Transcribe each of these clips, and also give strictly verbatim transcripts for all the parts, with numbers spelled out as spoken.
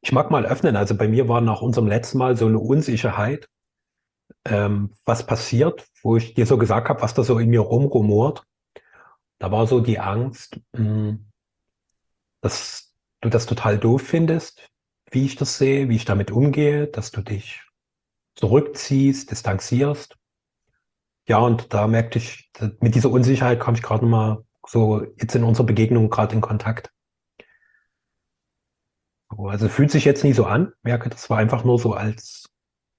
Ich mag mal öffnen. Also bei mir war nach unserem letzten Mal so eine Unsicherheit, ähm, was passiert, wo ich dir so gesagt habe, was da so in mir rumrumort. Da war so die Angst, mh, dass du das total doof findest, wie ich das sehe, wie ich damit umgehe, dass du dich zurückziehst, distanzierst. Ja, und da merkte ich, da- mit dieser Unsicherheit kam ich gerade mal so jetzt in unserer Begegnung gerade in Kontakt. So, also fühlt sich jetzt nie so an, merke, das war einfach nur so als,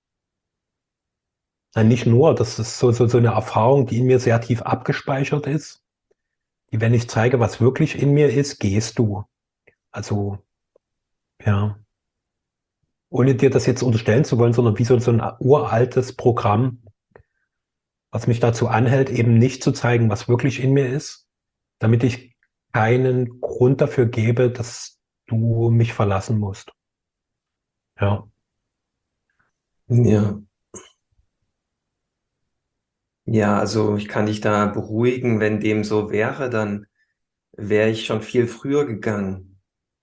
nein, nicht nur, das ist so, so, so eine Erfahrung, die in mir sehr tief abgespeichert ist, die, wenn ich zeige, was wirklich in mir ist, gehst du. Also, ja, ohne dir das jetzt unterstellen zu wollen, sondern wie so, so ein uraltes Programm, was mich dazu anhält, eben nicht zu zeigen, was wirklich in mir ist, damit ich keinen Grund dafür gebe, dass du mich verlassen musst. Ja. Ja, ja, also ich kann dich da beruhigen, wenn dem so wäre, dann wäre ich schon viel früher gegangen.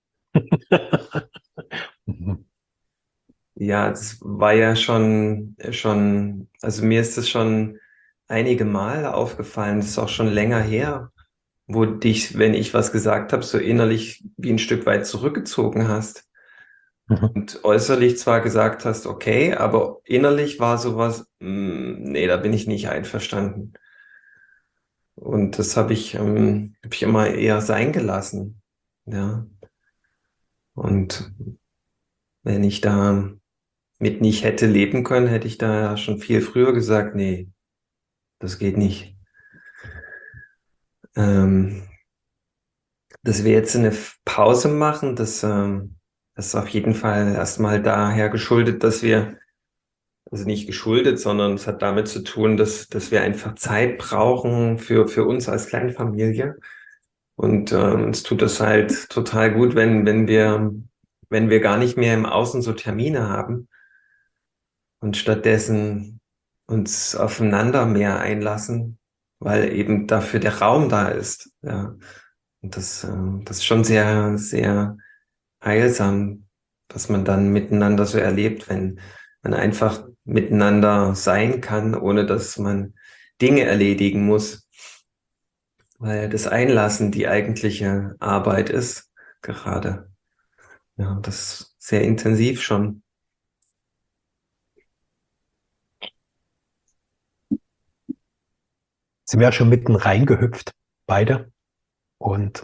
Mhm. Ja, es war ja schon, schon, also mir ist es schon einige Male aufgefallen, das ist auch schon länger her, wo dich, wenn ich was gesagt habe, so innerlich wie ein Stück weit zurückgezogen hast Mhm. und äußerlich zwar gesagt hast, okay, aber innerlich war sowas, "Mm, nee, da bin ich nicht einverstanden." Und das habe ich, ähm, hab ich immer eher sein gelassen. Ja. Und wenn ich da mit nicht hätte leben können, hätte ich da ja schon viel früher gesagt, nee, das geht nicht. Ähm, dass wir jetzt eine F- Pause machen, das, ähm, das ist auf jeden Fall erstmal daher geschuldet, dass wir, also nicht geschuldet, sondern es hat damit zu tun, dass, dass wir einfach Zeit brauchen für, für uns als Kleinfamilie. Und ähm, uns tut das halt total gut, wenn, wenn wir, wenn wir gar nicht mehr im Außen so Termine haben und stattdessen uns aufeinander mehr einlassen, weil eben dafür der Raum da ist. Ja. Und das, ähm, das ist schon sehr, sehr heilsam, was man dann miteinander so erlebt, wenn man einfach miteinander sein kann, ohne dass man Dinge erledigen muss, weil das Einlassen die eigentliche Arbeit ist, gerade. Ja, das ist sehr intensiv schon. Sind wir ja schon mitten reingehüpft, beide. Und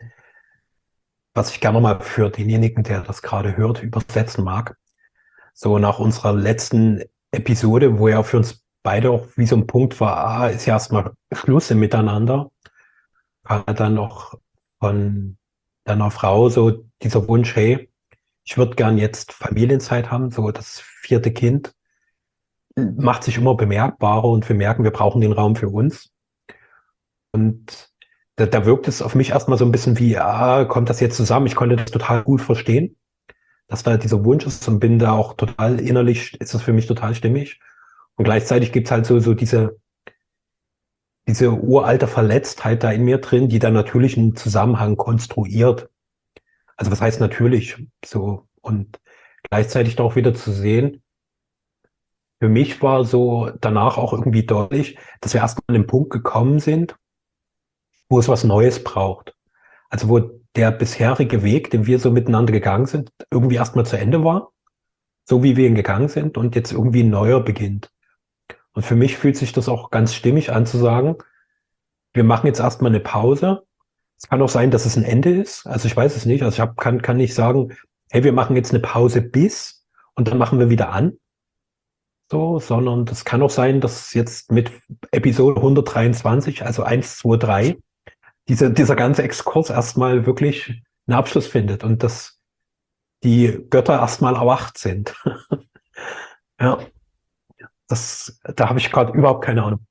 was ich gerne mal für denjenigen, der das gerade hört, übersetzen mag. So nach unserer letzten Episode, wo ja für uns beide auch wie so ein Punkt war, ah, ist ja erstmal Schluss im Miteinander, war dann noch von deiner Frau so dieser Wunsch, hey, ich würde gern jetzt Familienzeit haben, so das vierte Kind macht sich immer bemerkbarer und wir merken, wir brauchen den Raum für uns. Und da, da wirkt es auf mich erstmal so ein bisschen wie, ah, kommt das jetzt zusammen? Ich konnte das total gut verstehen, dass da dieser Wunsch ist und bin da auch total innerlich, ist das für mich total stimmig. Und gleichzeitig gibt's halt so, so diese, diese uralte Verletztheit da in mir drin, die dann natürlich einen Zusammenhang konstruiert. Also was heißt natürlich so? Und gleichzeitig doch wieder zu sehen, für mich war so danach auch irgendwie deutlich, dass wir erstmal an den Punkt gekommen sind, wo es was Neues braucht. Also wo der bisherige Weg, den wir so miteinander gegangen sind, irgendwie erstmal zu Ende war, so wie wir ihn gegangen sind und jetzt irgendwie ein neuer beginnt. Und für mich fühlt sich das auch ganz stimmig an zu sagen, wir machen jetzt erstmal eine Pause. Es kann auch sein, dass es ein Ende ist. Also ich weiß es nicht. Also ich hab, kann, kann nicht sagen, hey, wir machen jetzt eine Pause bis und dann machen wir wieder an. So, sondern das kann auch sein, dass jetzt mit Episode hundertdreiundzwanzig, also eins, zwei, drei, diese, dieser ganze Exkurs erstmal wirklich einen Abschluss findet und dass die Götter erstmal erwacht sind. Ja, das, da habe ich gerade überhaupt keine Ahnung.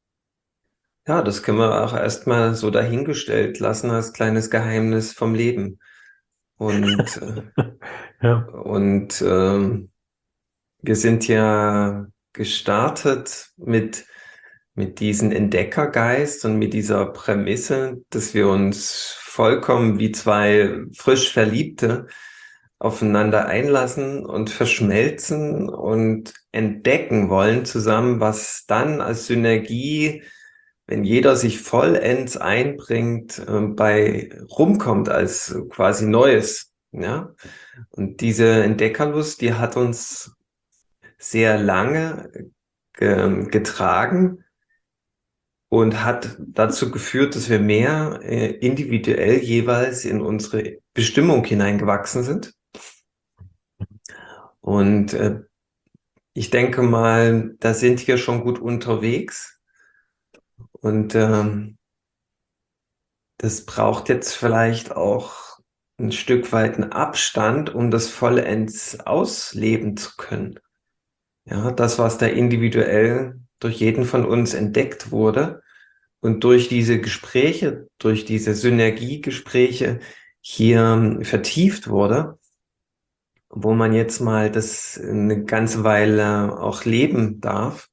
Ja, das können wir auch erstmal so dahingestellt lassen als kleines Geheimnis vom Leben. Und, äh, Ja. und ähm, wir sind ja gestartet mit, mit diesem Entdeckergeist und mit dieser Prämisse, dass wir uns vollkommen wie zwei frisch Verliebte aufeinander einlassen und verschmelzen und entdecken wollen zusammen, was dann als Synergie, wenn jeder sich vollends einbringt, äh, bei rumkommt als quasi Neues. Ja? Und diese Entdeckerlust, die hat uns sehr lange ge getragen und hat dazu geführt, dass wir mehr äh, individuell jeweils in unsere Bestimmung hineingewachsen sind. Und äh, ich denke mal, da sind wir schon gut unterwegs. Und ähm, das braucht jetzt vielleicht auch ein Stück weit einen Abstand, um das vollends ausleben zu können. Ja, das, was da individuell durch jeden von uns entdeckt wurde und durch diese Gespräche, durch diese Synergiegespräche hier vertieft wurde, wo man jetzt mal das eine ganze Weile auch leben darf.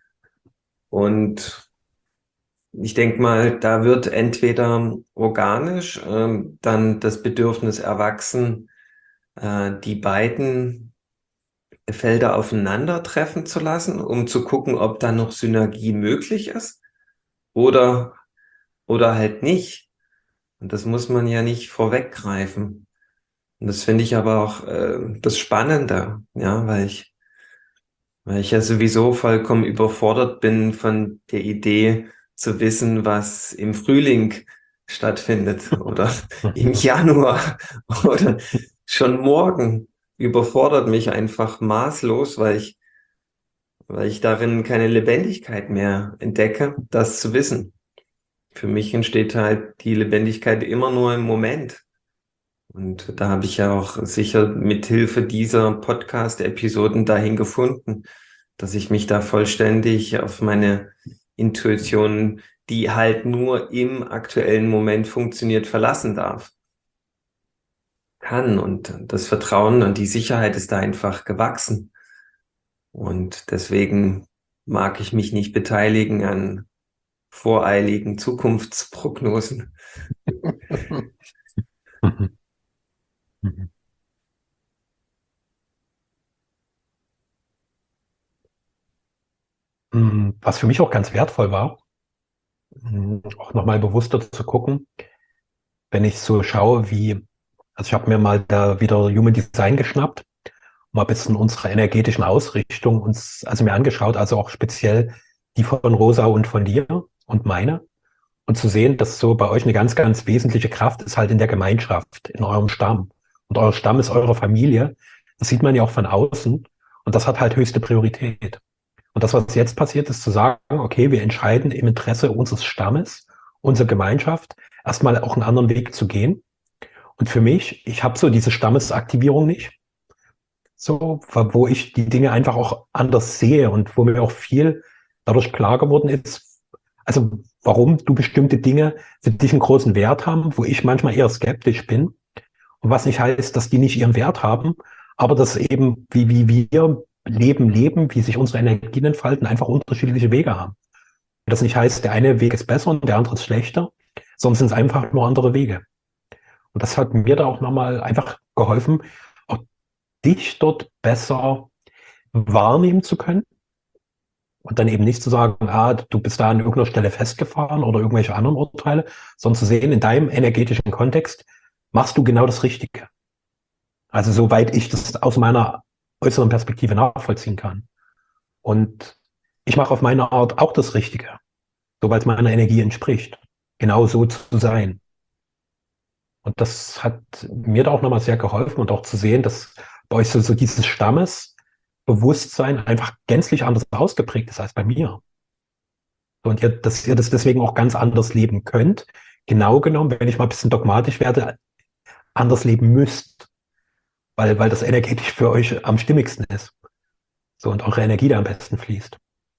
Und ich denke mal, da wird entweder organisch ähm, dann das Bedürfnis erwachsen, äh, die beiden Felder aufeinandertreffen zu lassen, um zu gucken, ob da noch Synergie möglich ist oder, oder halt nicht. Und das muss man ja nicht vorweggreifen. Und das finde ich aber auch äh, das Spannende, ja, weil ich, weil ich ja sowieso vollkommen überfordert bin von der Idee zu wissen, was im Frühling stattfindet oder im Januar oder schon morgen überfordert mich einfach maßlos, weil ich, weil ich darin keine Lebendigkeit mehr entdecke, das zu wissen. Für mich entsteht halt die Lebendigkeit immer nur im Moment. Und da habe ich ja auch sicher mit Hilfe dieser Podcast-Episoden dahin gefunden, dass ich mich da vollständig auf meine Intuition, die halt nur im aktuellen Moment funktioniert, verlassen darf. Kann. Und das Vertrauen und die Sicherheit ist da einfach gewachsen. Und deswegen mag ich mich nicht beteiligen an voreiligen Zukunftsprognosen. Was für mich auch ganz wertvoll war, auch nochmal bewusster zu gucken, wenn ich so schaue, wie, also ich habe mir mal da wieder Human Design geschnappt, mal ein bisschen unsere energetischen Ausrichtung uns, also mir angeschaut, also auch speziell die von Rosa und von dir und meine. Und zu sehen, dass so bei euch eine ganz, ganz wesentliche Kraft ist halt in der Gemeinschaft, in eurem Stamm. Und euer Stamm ist eure Familie. Das sieht man ja auch von außen. Und das hat halt höchste Priorität. Und das, was jetzt passiert, ist zu sagen, okay, wir entscheiden im Interesse unseres Stammes, unserer Gemeinschaft, erstmal auch einen anderen Weg zu gehen. Und für mich, ich habe so diese Stammesaktivierung nicht, so, wo ich die Dinge einfach auch anders sehe und wo mir auch viel dadurch klar geworden ist, also warum du bestimmte Dinge für dich einen großen Wert haben, wo ich manchmal eher skeptisch bin. Und was nicht heißt, dass die nicht ihren Wert haben, aber dass eben, wie, wie wir leben, leben, wie sich unsere Energien entfalten, einfach unterschiedliche Wege haben. Und das nicht heißt, der eine Weg ist besser und der andere ist schlechter, sondern es sind einfach nur andere Wege. Und das hat mir da auch nochmal einfach geholfen, auch dich dort besser wahrnehmen zu können. Und dann eben nicht zu sagen, ah, du bist da an irgendeiner Stelle festgefahren oder irgendwelche anderen Urteile, sondern zu sehen, in deinem energetischen Kontext machst du genau das Richtige. Also soweit ich das aus meiner äußeren Perspektive nachvollziehen kann. Und ich mache auf meine Art auch das Richtige, soweit es meiner Energie entspricht, genau so zu sein. Und das hat mir da auch nochmal sehr geholfen und auch zu sehen, dass bei euch so, so dieses Stammesbewusstsein einfach gänzlich anders ausgeprägt ist als bei mir. Und ihr, dass ihr das deswegen auch ganz anders leben könnt. Genau genommen, wenn ich mal ein bisschen dogmatisch werde, anders leben müsst. Weil, weil das energetisch für euch am stimmigsten ist. So, und eure Energie da am besten fließt.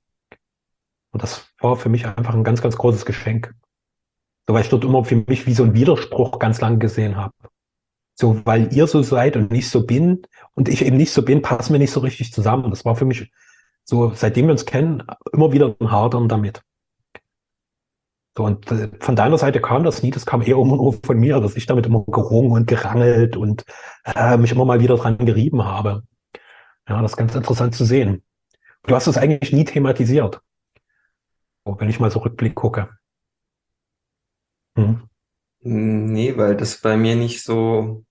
Und das war für mich einfach ein ganz, ganz großes Geschenk. So, weil ich dort immer für mich wie so einen Widerspruch ganz lang gesehen habe. So, weil ihr so seid und nicht so bin und ich eben nicht so bin, passen wir nicht so richtig zusammen. Das war für mich so, seitdem wir uns kennen, immer wieder ein Hadern damit. So, und äh, von deiner Seite kam das nie, das kam eher immer nur von mir, dass ich damit immer gerungen und gerangelt und äh, mich immer mal wieder dran gerieben habe. Ja, das ist ganz interessant zu sehen. Du hast es eigentlich nie thematisiert, so, wenn ich mal so Rückblick gucke. Hm. Nee, weil das bei mir nicht so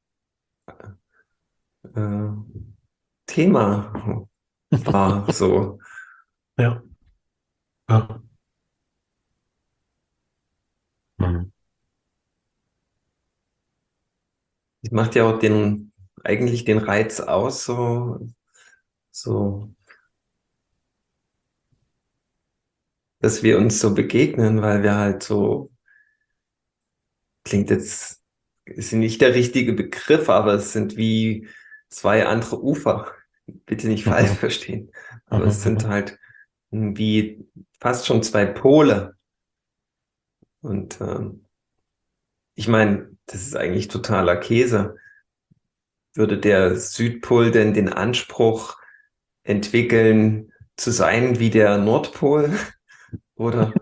äh, Thema war. So. Ja. Ja. Hm. Das macht ja auch den, eigentlich den Reiz aus, so, so, dass wir uns so begegnen, weil wir halt so, klingt jetzt, ist nicht der richtige Begriff, aber es sind wie zwei andere Ufer. Bitte nicht falsch Mhm. verstehen. Aber Mhm. es sind Mhm. halt wie fast schon zwei Pole. Und ähm, ich meine, das ist eigentlich totaler Käse. Würde der Südpol denn den Anspruch entwickeln, zu sein wie der Nordpol? Oder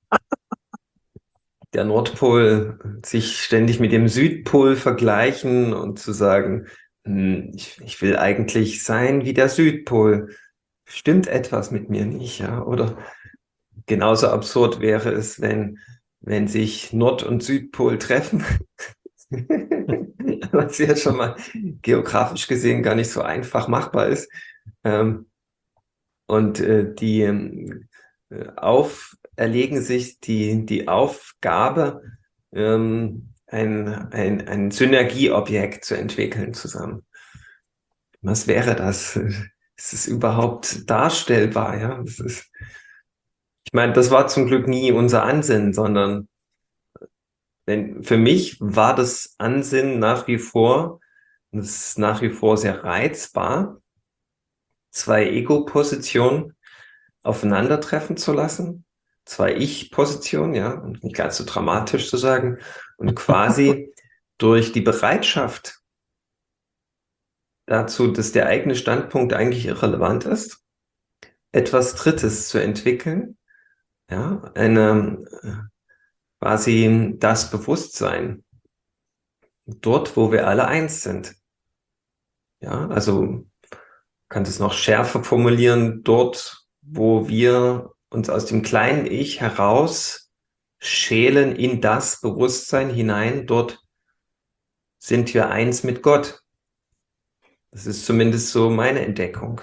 der Nordpol sich ständig mit dem Südpol vergleichen und zu sagen, hm, ich, ich will eigentlich sein wie der Südpol. Stimmt etwas mit mir nicht, ja? Oder genauso absurd wäre es, wenn, wenn sich Nord- und Südpol treffen, was ja schon mal geografisch gesehen gar nicht so einfach machbar ist. Ähm, und äh, die ähm, äh, auferlegen sich die, die Aufgabe, ähm, ein, ein, ein Synergieobjekt zu entwickeln zusammen. Was wäre das? Ist es überhaupt darstellbar? Ja, das ist, ich meine, das war zum Glück nie unser Ansinnen, sondern wenn, für mich war das Ansinnen nach wie vor, und es ist nach wie vor sehr reizbar, zwei Ego-Positionen aufeinandertreffen zu lassen. Zwei Ich-Positionen, ja, und nicht ganz so dramatisch zu sagen, und quasi durch die Bereitschaft dazu, dass der eigene Standpunkt eigentlich irrelevant ist, etwas Drittes zu entwickeln, ja, eine äh, quasi das Bewusstsein, dort, wo wir alle eins sind. Ja, also kann das noch schärfer formulieren, dort, wo wir uns aus dem kleinen Ich heraus schälen in das Bewusstsein hinein, dort sind wir eins mit Gott. Das ist zumindest so meine Entdeckung.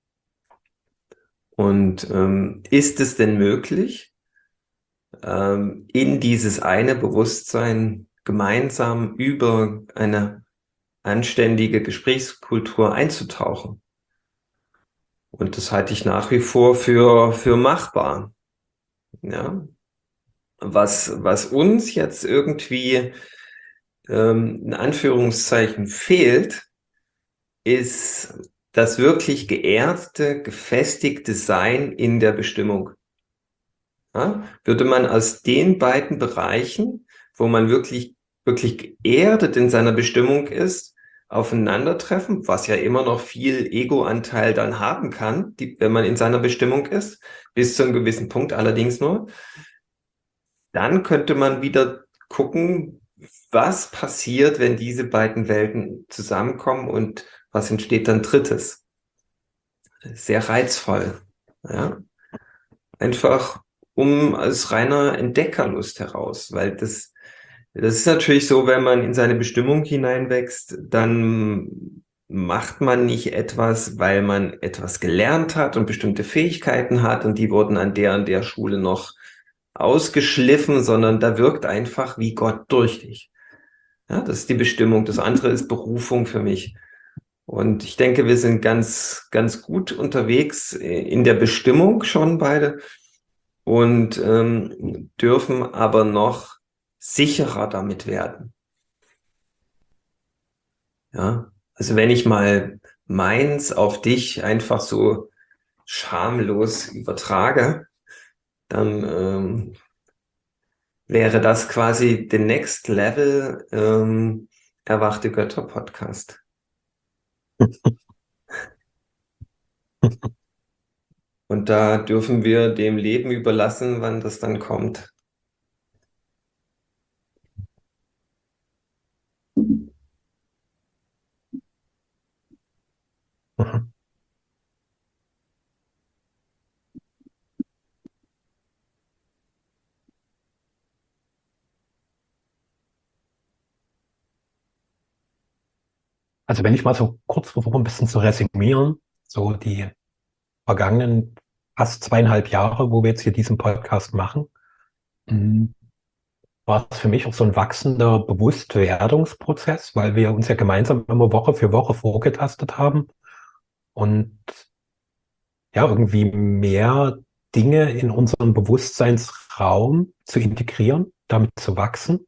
Und ähm, ist es denn möglich, ähm, in dieses eine Bewusstsein gemeinsam über eine anständige Gesprächskultur einzutauchen? Und das halte ich nach wie vor für, für machbar. Ja, was, was uns jetzt irgendwie ähm, in Anführungszeichen fehlt, ist das wirklich geerdete, gefestigte Sein in der Bestimmung. Ja? Würde man aus den beiden Bereichen, wo man wirklich, wirklich geerdet in seiner Bestimmung ist, aufeinandertreffen, was ja immer noch viel Ego-Anteil dann haben kann, die, wenn man in seiner Bestimmung ist, bis zu einem gewissen Punkt allerdings nur, dann könnte man wieder gucken, was passiert, wenn diese beiden Welten zusammenkommen und was entsteht dann Drittes. Sehr reizvoll. Ja? Einfach um als reiner Entdeckerlust heraus, weil das, das ist natürlich so, wenn man in seine Bestimmung hineinwächst, dann macht man nicht etwas, weil man etwas gelernt hat und bestimmte Fähigkeiten hat und die wurden an der und der Schule noch ausgeschliffen, sondern da wirkt einfach wie Gott durch dich. Ja, das ist die Bestimmung. Das andere ist Berufung für mich. Und ich denke, wir sind ganz, ganz gut unterwegs in der Bestimmung schon beide und ähm, dürfen aber noch sicherer damit werden. Ja, also wenn ich mal meins auf dich einfach so schamlos übertrage, dann ähm, wäre das quasi the next level ähm, Erwachte Götter Podcast. Und da dürfen wir dem Leben überlassen, wann das dann kommt. Mhm. Also wenn ich mal so kurz versuche, ein bisschen zu resümieren, so die vergangenen fast zweieinhalb Jahre, wo wir jetzt hier diesen Podcast machen, mhm, war es für mich auch so ein wachsender Bewusstwerdungsprozess, weil wir uns ja gemeinsam immer Woche für Woche vorgetastet haben und ja, irgendwie mehr Dinge in unseren Bewusstseinsraum zu integrieren, damit zu wachsen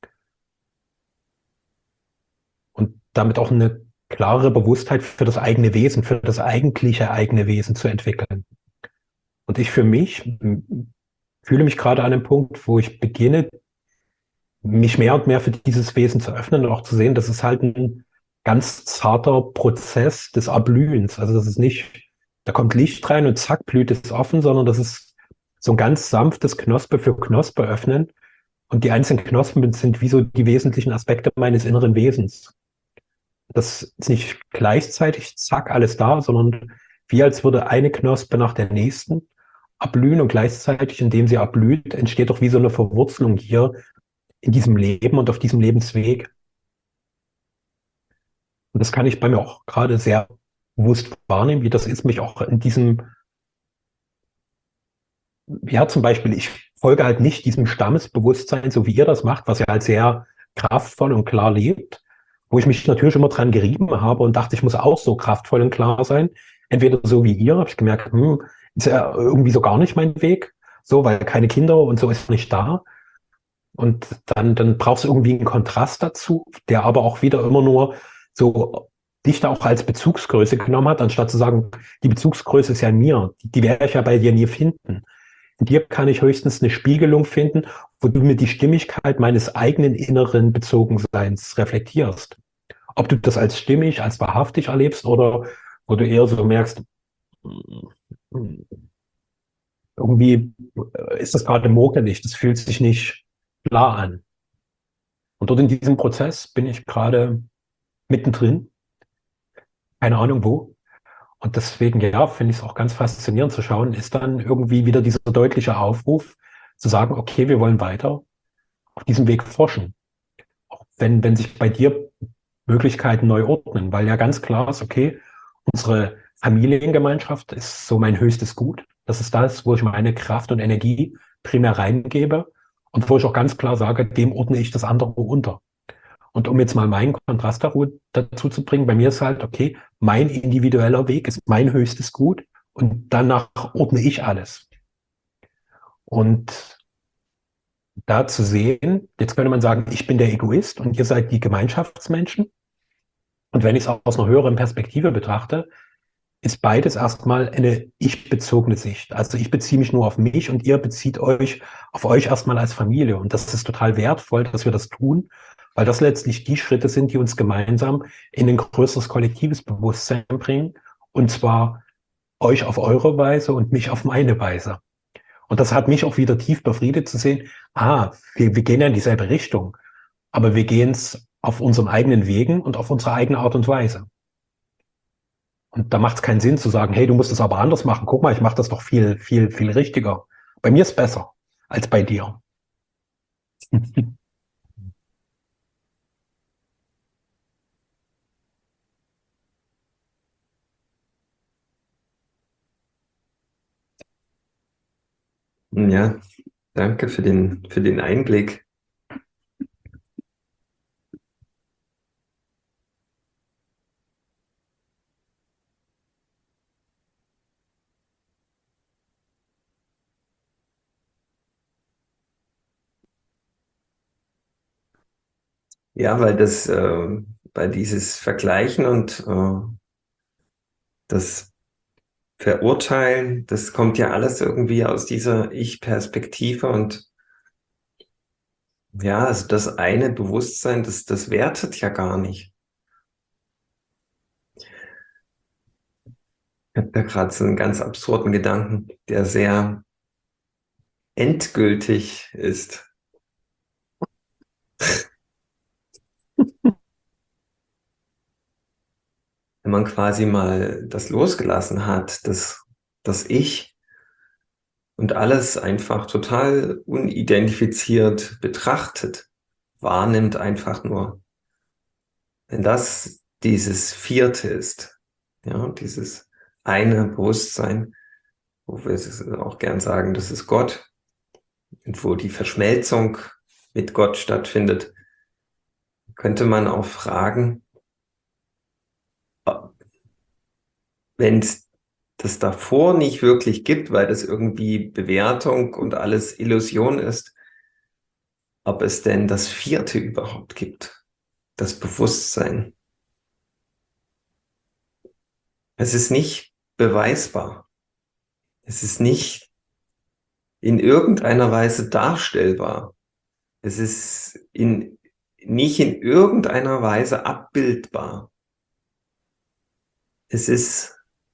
und damit auch eine klare Bewusstheit für das eigene Wesen, für das eigentliche eigene Wesen zu entwickeln. Und ich für mich m, fühle mich gerade an einem Punkt, wo ich beginne, mich mehr und mehr für dieses Wesen zu öffnen und auch zu sehen, das ist halt ein ganz zarter Prozess des Erblühens. Also das ist nicht, da kommt Licht rein und zack, blüht es offen, sondern das ist so ein ganz sanftes Knospe für Knospe öffnen. Und die einzelnen Knospen sind wie so die wesentlichen Aspekte meines inneren Wesens. Das ist nicht gleichzeitig, zack, alles da, sondern wie als würde eine Knospe nach der nächsten erblühen und gleichzeitig, indem sie erblüht, entsteht doch wie so eine Verwurzelung hier in diesem Leben und auf diesem Lebensweg. Und das kann ich bei mir auch gerade sehr bewusst wahrnehmen, wie das ist, mich auch in diesem, ja, zum Beispiel, ich folge halt nicht diesem Stammesbewusstsein, so wie ihr das macht, was ihr halt sehr kraftvoll und klar lebt, wo ich mich natürlich immer dran gerieben habe und dachte, ich muss auch so kraftvoll und klar sein. Entweder so wie ihr, habe ich gemerkt, hm, ist ja irgendwie so gar nicht mein Weg, so, weil keine Kinder und so ist nicht da. Und dann, dann brauchst du irgendwie einen Kontrast dazu, der aber auch wieder immer nur so dich da auch als Bezugsgröße genommen hat, anstatt zu sagen, die Bezugsgröße ist ja in mir, die, die werde ich ja bei dir nie finden. In dir kann ich höchstens eine Spiegelung finden, wo du mir die Stimmigkeit meines eigenen inneren Bezogenseins reflektierst. Ob du das als stimmig, als wahrhaftig erlebst oder wo du eher so merkst, hm, irgendwie ist das gerade mogelig, das fühlt sich nicht klar an. Und dort in diesem Prozess bin ich gerade mittendrin, keine Ahnung wo. Und deswegen, ja, finde ich es auch ganz faszinierend zu schauen, ist dann irgendwie wieder dieser deutliche Aufruf zu sagen, okay, wir wollen weiter auf diesem Weg forschen. Auch wenn, wenn sich bei dir Möglichkeiten neu ordnen, weil ja ganz klar ist, okay, unsere Familiengemeinschaft ist so mein höchstes Gut. Das ist das, wo ich meine Kraft und Energie primär reingebe und wo ich auch ganz klar sage, dem ordne ich das andere unter. Und um jetzt mal meinen Kontrast dazu zu bringen, bei mir ist halt, okay, mein individueller Weg ist mein höchstes Gut und danach ordne ich alles. Und da zu sehen, jetzt könnte man sagen, ich bin der Egoist und ihr seid die Gemeinschaftsmenschen. Und wenn ich es aus einer höheren Perspektive betrachte, ist beides erstmal eine ich-bezogene Sicht. Also ich beziehe mich nur auf mich und ihr bezieht euch auf euch erstmal als Familie. Und das ist total wertvoll, dass wir das tun, weil das letztlich die Schritte sind, die uns gemeinsam in ein größeres kollektives Bewusstsein bringen. Und zwar euch auf eure Weise und mich auf meine Weise. Und das hat mich auch wieder tief befriedet zu sehen, ah, wir, wir gehen ja in dieselbe Richtung, aber wir gehen es auf unseren eigenen Wegen und auf unsere eigene Art und Weise. Und da macht es keinen Sinn zu sagen, hey, du musst es aber anders machen. Guck mal, ich mache das doch viel, viel, viel richtiger. Bei mir ist besser als bei dir. Ja, danke für den, für den Einblick. Ja, weil das, äh, weil dieses Vergleichen und äh, das Verurteilen, das kommt ja alles irgendwie aus dieser Ich-Perspektive und ja, also das eine Bewusstsein, das, das wertet ja gar nicht. Ich habe da gerade so einen ganz absurden Gedanken, der sehr endgültig ist. wenn man quasi mal das losgelassen hat, das, das Ich, und alles einfach total unidentifiziert betrachtet, wahrnimmt einfach nur. Wenn das dieses Vierte ist, ja, dieses eine Bewusstsein, wo wir es auch gern sagen, das ist Gott, und wo die Verschmelzung mit Gott stattfindet, könnte man auch fragen, wenn es das davor nicht wirklich gibt, weil das irgendwie Bewertung und alles Illusion ist, ob es denn das Vierte überhaupt gibt, das Bewusstsein. Es ist nicht beweisbar. Es ist nicht in irgendeiner Weise darstellbar. Es ist in, nicht in irgendeiner Weise abbildbar. Es ist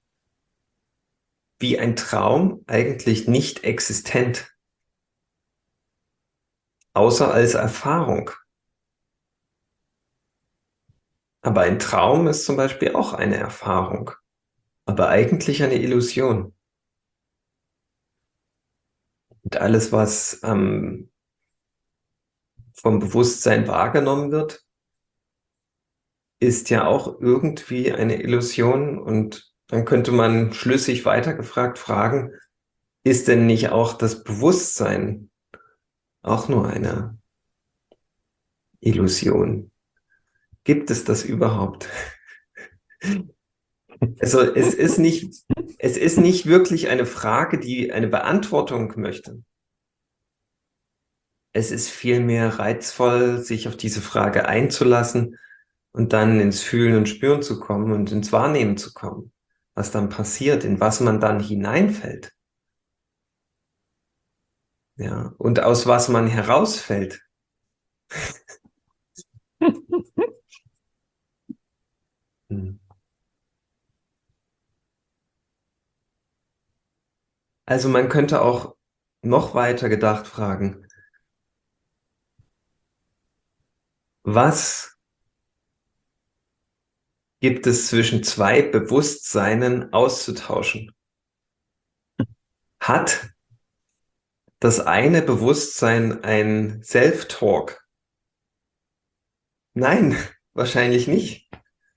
wie ein Traum eigentlich nicht existent, außer als Erfahrung. Aber ein Traum ist zum Beispiel auch eine Erfahrung, aber eigentlich eine Illusion. Und alles, was ähm, vom Bewusstsein wahrgenommen wird, ist ja auch irgendwie eine Illusion. Und dann könnte man schlüssig weitergefragt fragen, ist denn nicht auch das Bewusstsein auch nur eine Illusion? Gibt es das überhaupt? Also es ist nicht, es ist nicht wirklich eine Frage, die eine Beantwortung möchte. Es ist vielmehr reizvoll, sich auf diese Frage einzulassen und dann ins Fühlen und Spüren zu kommen und ins Wahrnehmen zu kommen, was dann passiert, in was man dann hineinfällt. Ja, und aus was man herausfällt. Hm. Also man könnte auch noch weiter gedacht fragen, was gibt es zwischen zwei Bewusstseinen auszutauschen? Hat das eine Bewusstsein ein Self-Talk? Nein, wahrscheinlich nicht.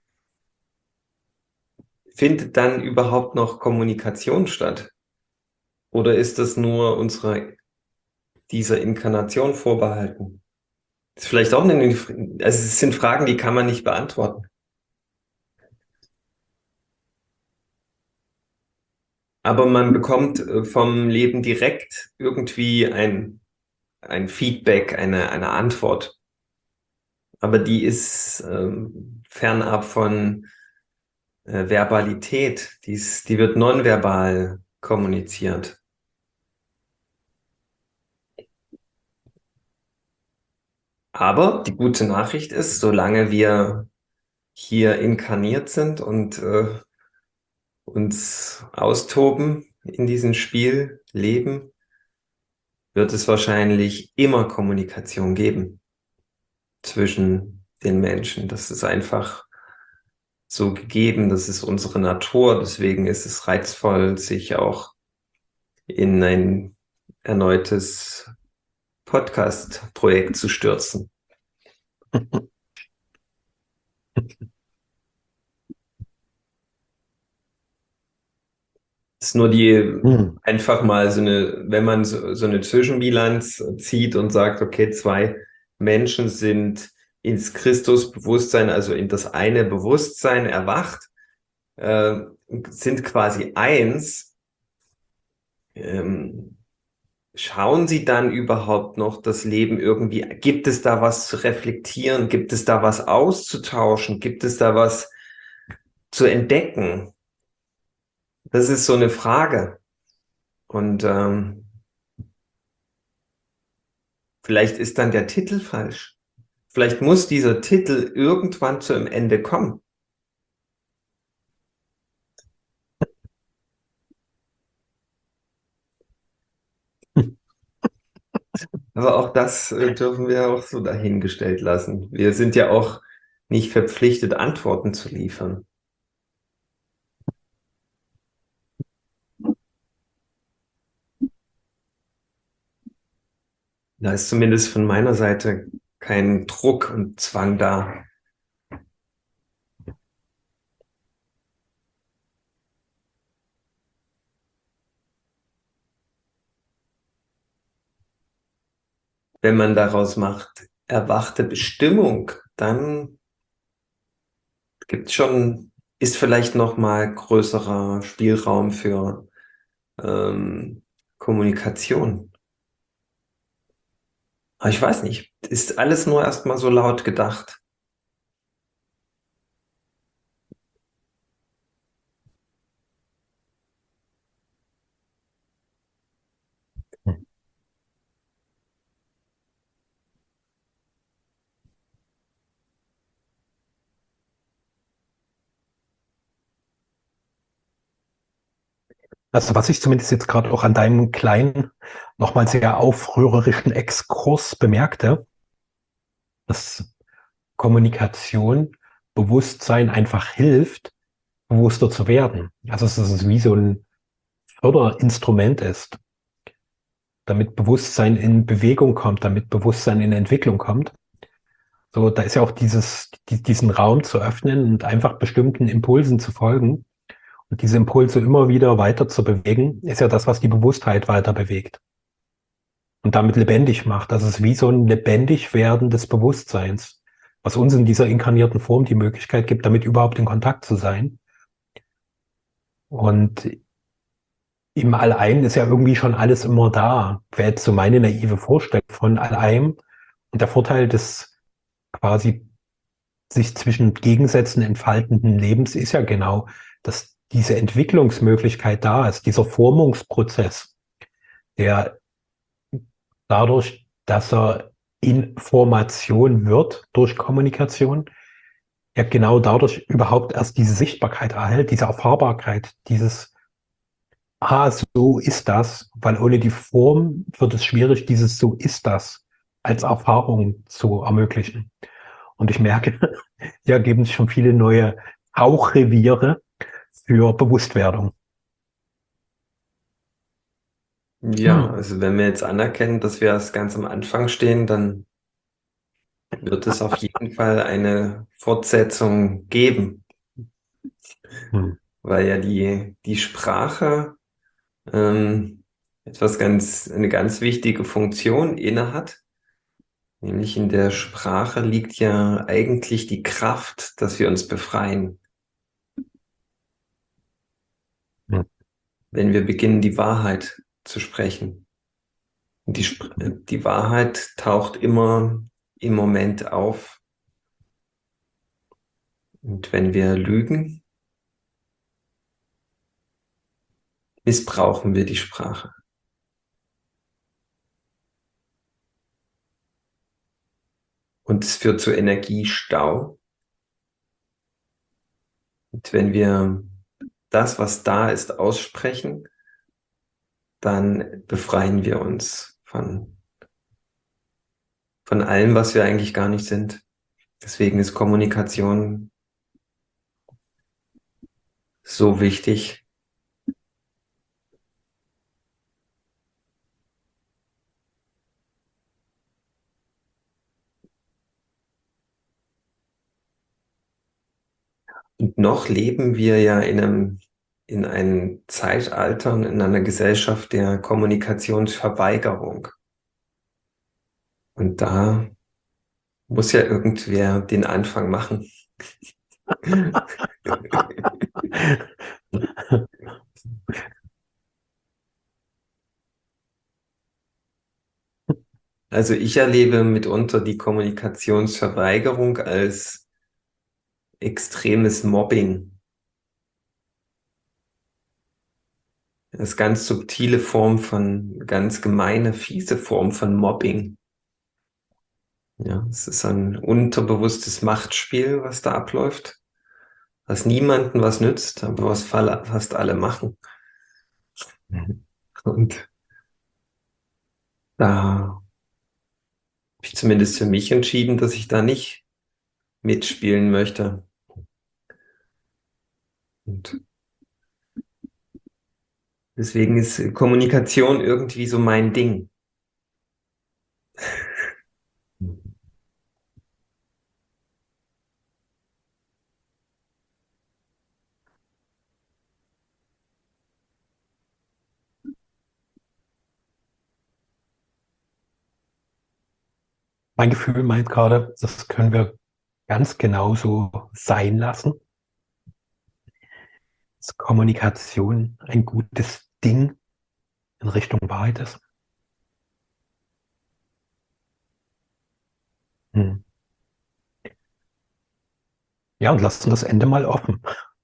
Findet dann überhaupt noch Kommunikation statt? Oder ist das nur unserer, dieser Inkarnation vorbehalten? Das ist vielleicht auch eine, also es sind Fragen, die kann man nicht beantworten. Aber man bekommt äh, vom Leben direkt irgendwie ein, ein Feedback, eine, eine Antwort. Aber die ist ähm, fernab von äh, Verbalität. Die ist, die wird nonverbal kommuniziert. Aber die gute Nachricht ist, solange wir hier inkarniert sind und äh, uns austoben in diesem Spiel, leben, wird es wahrscheinlich immer Kommunikation geben zwischen den Menschen. Das ist einfach so gegeben, das ist unsere Natur. Deswegen ist es reizvoll, sich auch in ein erneutes Podcast-Projekt zu stürzen. Ist nur die Hm. einfach mal so eine, wenn man so, so eine Zwischenbilanz zieht und sagt, okay, zwei Menschen sind ins Christusbewusstsein, also in das eine Bewusstsein erwacht, äh, sind quasi eins. Ähm, schauen Sie dann überhaupt noch das Leben irgendwie, gibt es da was zu reflektieren, gibt es da was auszutauschen, gibt es da was zu entdecken? Das ist so eine Frage. Und ähm, vielleicht ist dann der Titel falsch. Vielleicht muss dieser Titel irgendwann zu einem Ende kommen. Aber auch das äh, dürfen wir auch so dahingestellt lassen. Wir sind ja auch nicht verpflichtet, Antworten zu liefern. Da ist zumindest von meiner Seite kein Druck und Zwang da. Wenn man daraus macht, erwachte Bestimmung, dann gibt schon, ist vielleicht noch mal größerer Spielraum für ähm, Kommunikation. Aber ich weiß nicht, ist alles nur erstmal so laut gedacht. Also was ich zumindest jetzt gerade auch an deinem kleinen, nochmal sehr aufrührerischen Exkurs bemerkte, dass Kommunikation, Bewusstsein einfach hilft, bewusster zu werden. Also dass es wie so ein Förderinstrument ist, damit Bewusstsein in Bewegung kommt, damit Bewusstsein in Entwicklung kommt. So, da ist ja auch dieses, die, diesen Raum zu öffnen und einfach bestimmten Impulsen zu folgen. Und diese Impulse immer wieder weiter zu bewegen, ist ja das, was die Bewusstheit weiter bewegt und damit lebendig macht. Das ist wie so ein lebendig werden des Bewusstseins, was uns in dieser inkarnierten Form die Möglichkeit gibt, damit überhaupt in Kontakt zu sein. Und im All-Ein ist ja irgendwie schon alles immer da. Wäre jetzt so meine naive Vorstellung von All-Ein. Und der Vorteil des quasi sich zwischen Gegensätzen entfaltenden Lebens ist ja genau, dass diese Entwicklungsmöglichkeit da ist, dieser Formungsprozess, der dadurch, dass er Information wird durch Kommunikation, ja genau dadurch überhaupt erst diese Sichtbarkeit erhält, diese Erfahrbarkeit, dieses, ah, so ist das, weil ohne die Form wird es schwierig, dieses so ist das als Erfahrung zu ermöglichen. Und ich merke, hier ergeben sich schon viele neue Tauchreviere für Bewusstwerdung. Ja, Hm. also wenn wir jetzt anerkennen, dass wir erst ganz am Anfang stehen, dann wird es auf jeden Fall eine Fortsetzung geben, Hm. weil ja die, die Sprache ähm, etwas ganz, eine ganz wichtige Funktion innehat. Nämlich in der Sprache liegt ja eigentlich die Kraft, dass wir uns befreien, Hm. wenn wir beginnen, die Wahrheit zu sprechen. Und die, Sp- die Wahrheit taucht immer im Moment auf. Und wenn wir lügen, missbrauchen wir die Sprache. Und es führt zu Energiestau. Und wenn wir das, was da ist, aussprechen, dann befreien wir uns von, von allem, was wir eigentlich gar nicht sind. Deswegen ist Kommunikation so wichtig. Und noch leben wir ja in einem, in einem Zeitalter und in einer Gesellschaft der Kommunikationsverweigerung. Und da muss ja irgendwer den Anfang machen. Also ich erlebe mitunter die Kommunikationsverweigerung als extremes Mobbing. Das ist ganz subtile Form von, ganz gemeine, fiese Form von Mobbing. Ja, es ist ein unterbewusstes Machtspiel, was da abläuft, was niemandem was nützt, aber was fast alle machen. Und da habe ich zumindest für mich entschieden, dass ich da nicht mitspielen möchte. Und deswegen ist Kommunikation irgendwie so mein Ding. Mein Gefühl meint gerade, das können wir ganz genauso sein lassen. Dass Kommunikation ein gutes Ding in Richtung Wahrheit ist. Hm. Ja, und lassen das Ende mal offen.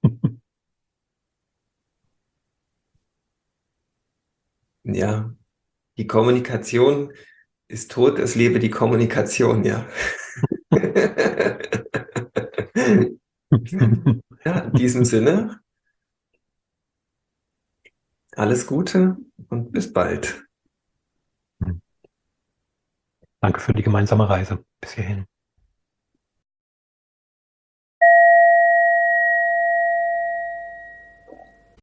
Ja, die Kommunikation ist tot, es lebe die Kommunikation, ja. Ja, in diesem Sinne, alles Gute und bis bald. Danke für die gemeinsame Reise bis hierhin.